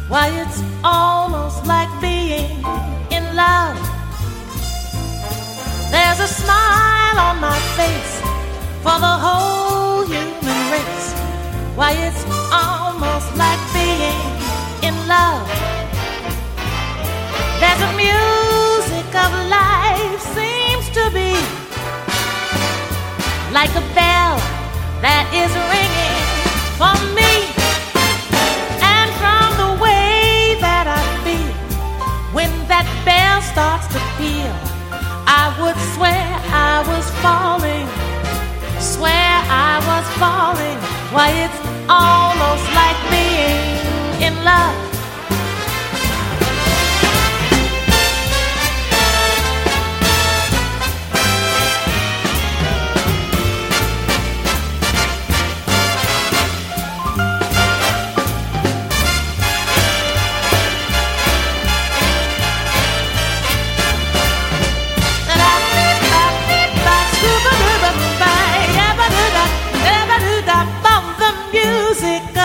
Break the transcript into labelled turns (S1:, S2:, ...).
S1: Why, it's almost like being in love. There's a smile on my face for the whole human race. Why, it's almost like being in love. There's a music of life seems to be like a bell that is ringing for me. And from the way that I feel when that bell starts to peal, I would swear I was falling, swear I was falling. Why, it's almost like being in love. Music